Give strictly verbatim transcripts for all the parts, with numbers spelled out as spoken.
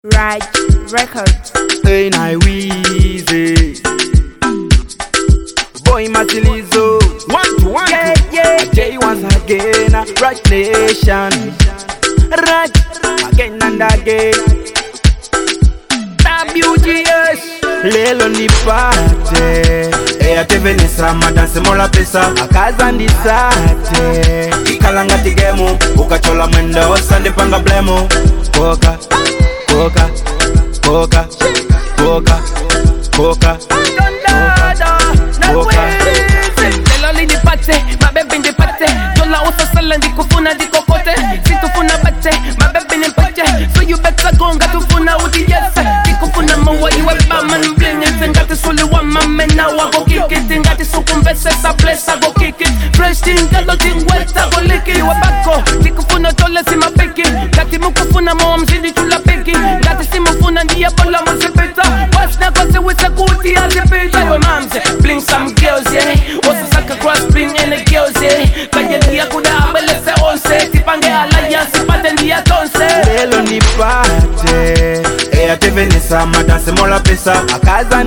Raj Records. Hey, na Weezy Boy Matilizo One to one Yeah, to yeah. Jay once again Raj Nation Raj again and again W G S Lelo nipate Eya teve nisama danse mola pesa Akaza ndisate Ikalanga tigemu Ukachola mwendo Sande panga blemo Koka Koka Koka Koka Koka Koka Lelo linipate, mabebi nipate Dola usa sala ndikufuna ndikokote Situfuna bate, mabebi nipate So you better go nga tufuna udiyese Ndikufuna mawa iwe baman blingit Ngati suli wa mamena wa go kick it Ngati sukumbese sa blessa go kick it Fresh thing galo ting weta go lick it Iwe bako, ndikufuna tole si mapiki Ngati mukufuna mawa mzindi chula piki Ngati si mufuna ndiye bola msipita Wasna kose wisa kuti azipita Iwe mamze, bling some girls yeah Osa saka cross bling in the girls yeah Kaya ndiya kuda abele se onse Tipange alliance ipate ndiya tonse Lelo nipate Eya teve nisama danse mola pesa Akaza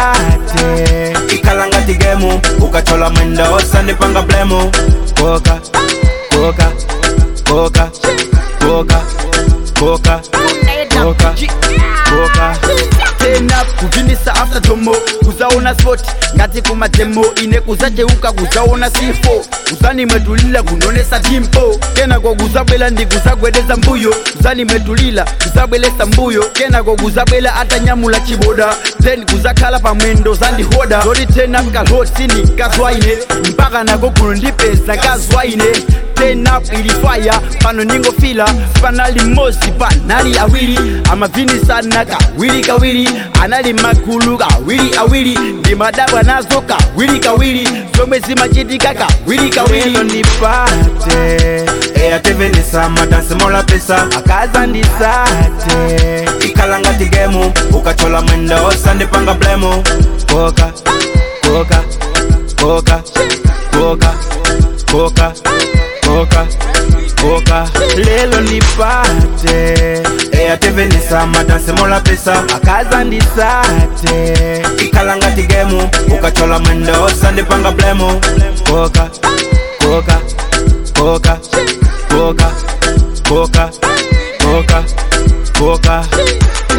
ndisate Ikalanga tigemu Ukachola mwendo Sande panga blemo Koka Koka Koka Koka Koka Koka Koka Turn up kuvinisa after tomo kuzaona spot ngati kuma demo ine kuzacheuka kuzaona sifo uzani metulila kunonesa timpo kena kwa kuzabela ndi kuzagwedeza mbuyo uzani metulila kuzabelesa mbuyo kena kwa kuzabela atanyamula chiboda then kuzakhala pamwendo zandi hoda zoti turn up kalhotini kazwaine mpaka nako kuno ndipeza kazwaine turn up ilifaya pano ningofila panali mosi panali awili amavini sana kawili kawili anali makulu kawili awili ndi madabwa nazo kawili kawili zomwe zimachitika kawili kawili Lelo nipate Eya teve nisama danse mola pesa Akaza ndisate Ikalanga tigemu Ukachola mwendo Sande panga blemo Koka Koka Koka Koka Koka Koka Koka Lelo nipate Eya teve nisama danse mola pesa Akaza ndisate Ikalanga tigemu Ukachola mwendo Sande panga blemo Koka Koka Koka Koka Koka Koka Koka